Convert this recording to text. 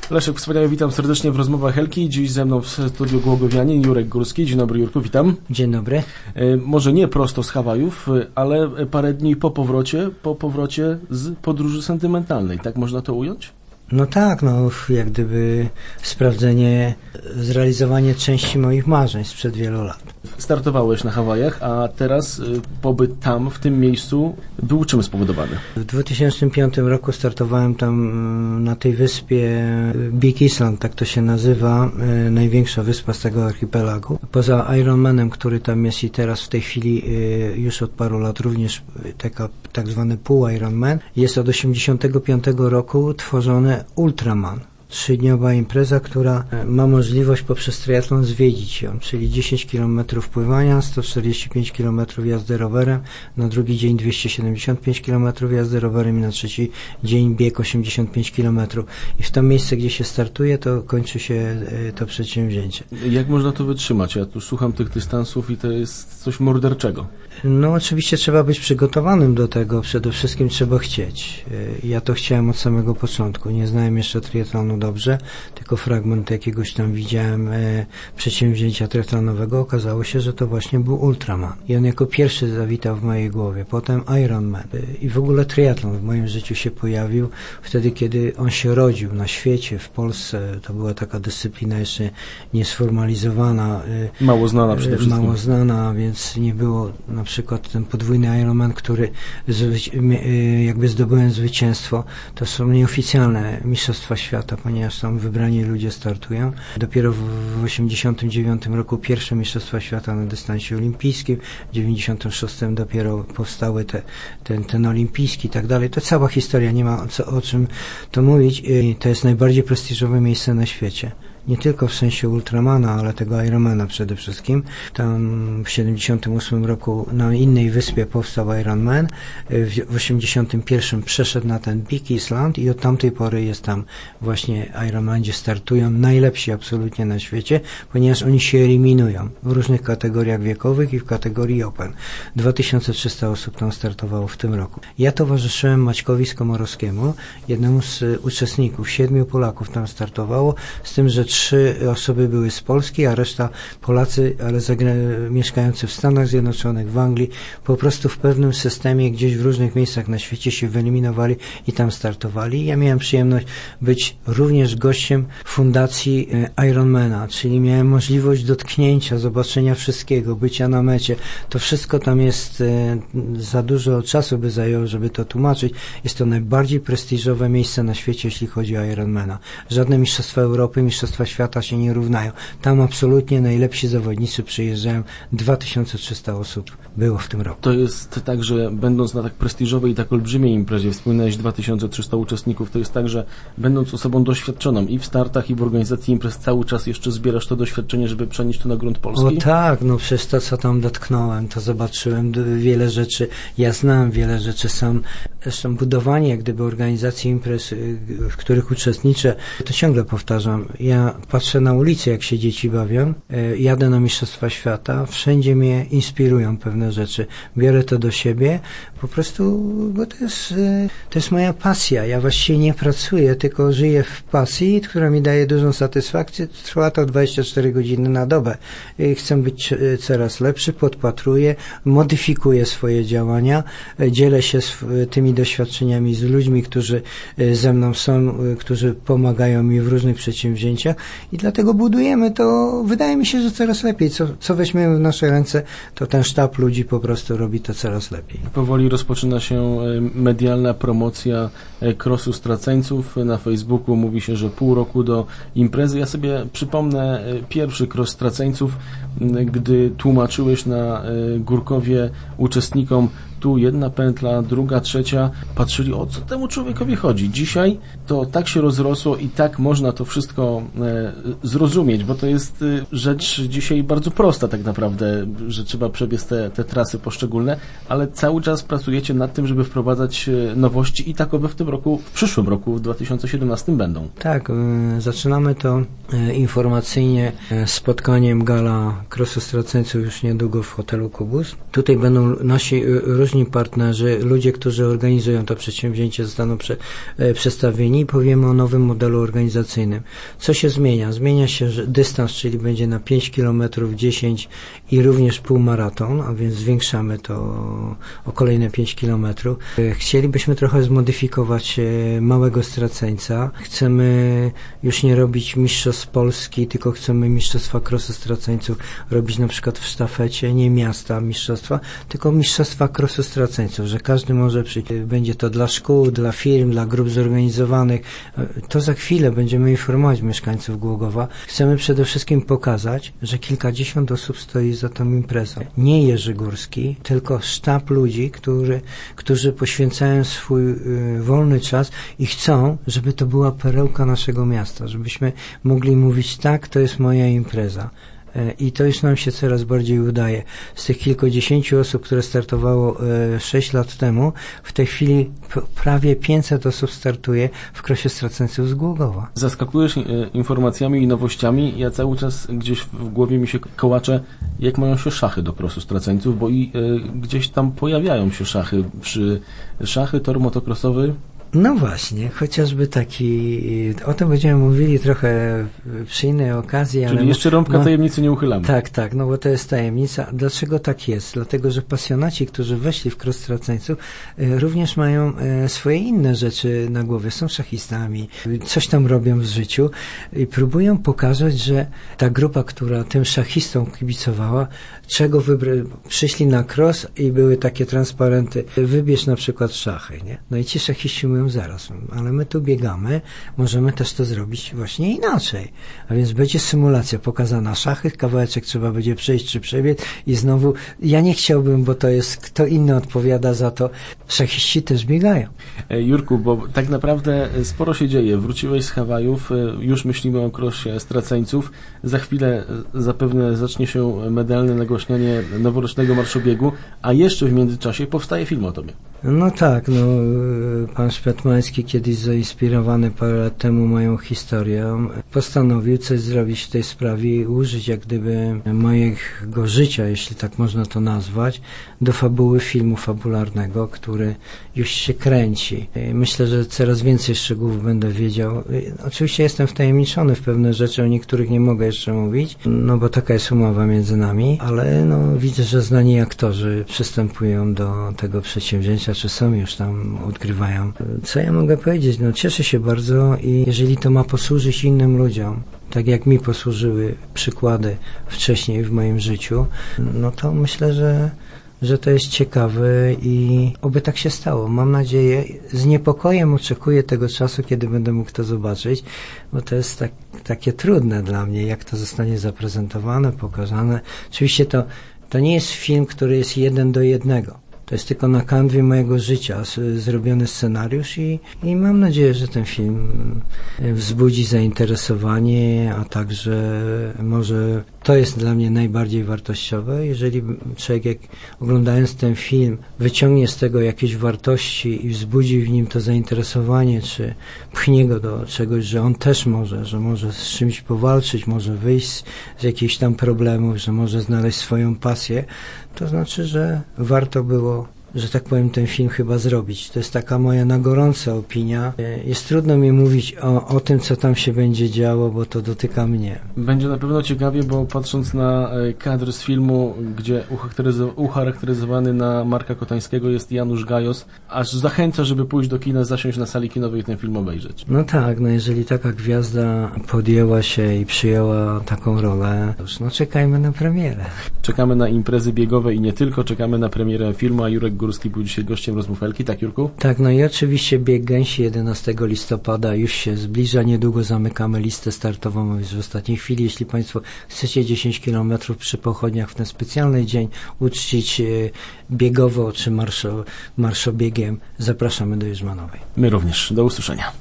Leszek Wspaniały, witam serdecznie w rozmowach Helki. Dziś ze mną w studiu Głogowianin Jurek Górski. Dzień dobry, Jurku, witam. Dzień dobry. Może nie prosto z Hawajów, ale parę dni po powrocie z podróży sentymentalnej. Tak można to ująć? No tak, jak gdyby zrealizowanie części moich marzeń sprzed wielu lat. Startowałeś na Hawajach, a teraz pobyt tam, w tym miejscu, był czym spowodowany? W 2005 roku startowałem tam na tej wyspie Big Island, tak to się nazywa, największa wyspa z tego archipelagu. Poza Ironmanem, który tam jest i teraz w tej chwili już od paru lat również tak zwany pół Ironman, jest od 1985 roku tworzony Ultraman. 3-dniowa impreza, która ma możliwość poprzez triatlon zwiedzić ją, czyli 10 km pływania, 145 km jazdy rowerem, na drugi dzień 275 km jazdy rowerem i na trzeci dzień bieg 85 km. I w to miejsce, gdzie się startuje, to kończy się to przedsięwzięcie. Jak można to wytrzymać? Ja tu słucham tych dystansów i to jest coś morderczego. No oczywiście trzeba być przygotowanym do tego, przede wszystkim trzeba chcieć. Ja to chciałem od samego początku. Nie znałem jeszcze triatlonu dobrze, tylko fragment jakiegoś tam widziałem przedsięwzięcia triatlonowego. Okazało się, że to właśnie był Ultraman. I on jako pierwszy zawitał w mojej głowie. Potem Ironman. I w ogóle triatlon w moim życiu się pojawił wtedy, kiedy on się rodził na świecie, w Polsce. To była taka dyscyplina jeszcze niesformalizowana. Mało znana przede wszystkim. Mało znana, więc nie było na przykład ten podwójny Ironman, który jakby zdobyłem zwycięstwo. To są nieoficjalne mistrzostwa świata, ponieważ tam wybrani ludzie startują. Dopiero w 1989 roku pierwsze mistrzostwa świata na dystansie olimpijskim, w 1996 dopiero powstały ten olimpijski i tak dalej. To cała historia, nie ma o czym to mówić. To jest najbardziej prestiżowe miejsce na świecie. Nie tylko w sensie Ultramana, ale tego Ironmana przede wszystkim. Tam w 1978 roku na innej wyspie powstał Ironman. W 1981 przeszedł na ten Big Island i od tamtej pory jest tam właśnie Ironman, gdzie startują najlepsi absolutnie na świecie, ponieważ oni się eliminują w różnych kategoriach wiekowych i w kategorii Open. 2300 osób tam startowało w tym roku. Ja towarzyszyłem Maćkowi Skomorowskiemu, jednemu z uczestników. 7 Polaków tam startowało, z tym, że 3 osoby były z Polski, a reszta Polacy, ale mieszkający w Stanach Zjednoczonych, w Anglii, po prostu w pewnym systemie gdzieś w różnych miejscach na świecie się wyeliminowali i tam startowali. Ja miałem przyjemność być również gościem fundacji Ironmana, czyli miałem możliwość dotknięcia, zobaczenia wszystkiego, bycia na mecie. To wszystko tam jest, za dużo czasu by zajęło, żeby to tłumaczyć. Jest to najbardziej prestiżowe miejsce na świecie, jeśli chodzi o Ironmana. Żadne mistrzostwa Europy, mistrzostwa świata się nie równają. Tam absolutnie najlepsi zawodnicy przyjeżdżają. 2300 osób było w tym roku. To jest tak, że będąc na tak prestiżowej i tak olbrzymiej imprezie, wspominałeś 2300 uczestników, to jest tak, że będąc osobą doświadczoną i w startach, i w organizacji imprez, cały czas jeszcze zbierasz to doświadczenie, żeby przenieść to na grunt polski? O tak, przez to, co tam dotknąłem, to zobaczyłem wiele rzeczy. Ja znam wiele rzeczy sam. Zresztą budowanie, jak gdyby organizacji imprez, w których uczestniczę, to ciągle powtarzam. Ja patrzę na ulicę, jak się dzieci bawią, jadę na mistrzostwa świata, wszędzie mnie inspirują pewne rzeczy. Biorę to do siebie, po prostu, bo to jest moja pasja. Ja właściwie nie pracuję, tylko żyję w pasji, która mi daje dużą satysfakcję. Trwa to 24 godziny na dobę. Chcę być coraz lepszy, podpatruję, modyfikuję swoje działania, dzielę się tymi doświadczeniami z ludźmi, którzy ze mną są, którzy pomagają mi w różnych przedsięwzięciach i dlatego budujemy to. Wydaje mi się, że coraz lepiej. Co weźmiemy w nasze ręce, to ten sztab ludzi po prostu robi to coraz lepiej. Powoli rozpoczyna się medialna promocja crossu straceńców. Na Facebooku mówi się, że pół roku do imprezy. Ja sobie przypomnę pierwszy cross straceńców, gdy tłumaczyłeś na Górkowie uczestnikom, tu jedna pętla, druga, trzecia, patrzyli, o co temu człowiekowi chodzi. Dzisiaj to tak się rozrosło i tak można to wszystko zrozumieć, bo to jest rzecz dzisiaj bardzo prosta tak naprawdę, że trzeba przebiec te trasy poszczególne, ale cały czas pracujecie nad tym, żeby wprowadzać nowości i takowe w tym roku, w przyszłym roku, w 2017 będą. Tak, zaczynamy to informacyjnie spotkaniem gala crossu straceńców już niedługo w hotelu Kubus. Tutaj będą nasi różni różni partnerzy, ludzie, którzy organizują to przedsięwzięcie, zostaną przedstawieni i powiemy o nowym modelu organizacyjnym. Co się zmienia? Zmienia się że dystans, czyli będzie na 5 km, 10 i również półmaraton, a więc zwiększamy to o kolejne 5 km. Chcielibyśmy trochę zmodyfikować małego straceńca. Chcemy już nie robić mistrzostw Polski, tylko chcemy mistrzostwa crossu straceńców robić na przykład w sztafecie, nie miasta mistrzostwa, tylko mistrzostwa crossu straceńców, że każdy może przyjść. Będzie to dla szkół, dla firm, dla grup zorganizowanych. To za chwilę będziemy informować mieszkańców Głogowa. Chcemy przede wszystkim pokazać, że kilkadziesiąt osób stoi za tą imprezą. Nie Jerzy Górski, tylko sztab ludzi, którzy poświęcają swój wolny czas i chcą, żeby to była perełka naszego miasta, żebyśmy mogli mówić tak, to jest moja impreza. I to już nam się coraz bardziej udaje. Z tych kilkudziesięciu osób, które startowało 6 lat temu, w tej chwili prawie 500 osób startuje w crossie straceńców z Głogowa. Zaskakujesz informacjami i nowościami. Ja cały czas gdzieś w głowie mi się kołacze, jak mają się szachy do crossu straceńców, bo i gdzieś tam pojawiają się szachy, tor motocrossowy. No właśnie, chociażby taki, o tym będziemy mówili trochę przy innej okazji. Czyli ale jeszcze rąbka tajemnicy nie uchylamy. Tak, no bo to jest tajemnica. Dlaczego tak jest? Dlatego, że pasjonaci, którzy weszli w cross straceńców, również mają swoje inne rzeczy na głowie. Są szachistami, coś tam robią w życiu i próbują pokazać, że ta grupa, która tym szachistom kibicowała, czego przyszli na cross i były takie transparenty. Wybierz na przykład szachy, nie? No i ci szachiści mówią zaraz, ale my tu biegamy, możemy też to zrobić właśnie inaczej. A więc będzie symulacja pokazana szachy, kawałeczek trzeba będzie przejść czy przebiec i znowu, ja nie chciałbym, bo to jest, kto inny odpowiada za to. Szachiści też biegają. Jurku, bo tak naprawdę sporo się dzieje. Wróciłeś z Hawajów, już myślimy o crossie straceńców. Za chwilę zapewne zacznie się medialne nagłośnianie noworocznego marszobiegu, a jeszcze w międzyczasie powstaje film o tobie. No tak, pan Szpetmański kiedyś zainspirowany parę lat temu moją historią postanowił coś zrobić w tej sprawie i użyć jak gdyby mojego życia, jeśli tak można to nazwać, do fabuły filmu fabularnego, który już się kręci. Myślę, że coraz więcej szczegółów będę wiedział. Oczywiście jestem wtajemniczony w pewne rzeczy, o niektórych nie mogę jeszcze mówić, no bo taka jest umowa między nami, ale widzę, że znani aktorzy przystępują do tego przedsięwzięcia, czy są już tam, odgrywają. Co ja mogę powiedzieć? Cieszę się bardzo i jeżeli to ma posłużyć innym ludziom, tak jak mi posłużyły przykłady wcześniej w moim życiu, no to myślę, że to jest ciekawe i oby tak się stało. Mam nadzieję, z niepokojem oczekuję tego czasu, kiedy będę mógł to zobaczyć, bo to jest takie trudne dla mnie, jak to zostanie zaprezentowane, pokazane. Oczywiście to nie jest film, który jest 1:1. To jest tylko na kanwie mojego życia zrobiony scenariusz i mam nadzieję, że ten film wzbudzi zainteresowanie, a także może to jest dla mnie najbardziej wartościowe. Jeżeli człowiek oglądając ten film wyciągnie z tego jakieś wartości i wzbudzi w nim to zainteresowanie, czy pchnie go do czegoś, że on też że może z czymś powalczyć, może wyjść z jakichś tam problemów, że może znaleźć swoją pasję, to znaczy, że warto było, że tak powiem, ten film chyba zrobić. To jest taka moja na gorąco opinia. Jest trudno mi mówić o tym, co tam się będzie działo, bo to dotyka mnie. Będzie na pewno ciekawie, bo patrząc na kadr z filmu, gdzie ucharakteryzowany na Marka Kotańskiego jest Janusz Gajos, aż zachęca, żeby pójść do kina, zasiąść na sali kinowej i ten film obejrzeć. No tak, jeżeli taka gwiazda podjęła się i przyjęła taką rolę, to czekajmy na premierę. Czekamy na imprezy biegowe i nie tylko, czekamy na premierę filmu, a Jurek Górski był dzisiaj gościem Rozmów-Elki, tak Jurku? Tak, i oczywiście bieg Gęsi 11 listopada już się zbliża, niedługo zamykamy listę startową już w ostatniej chwili. Jeśli Państwo chcecie 10 km przy pochodniach w ten specjalny dzień uczcić biegowo czy marszobiegiem, zapraszamy do Jerzmanowej. My również, do usłyszenia.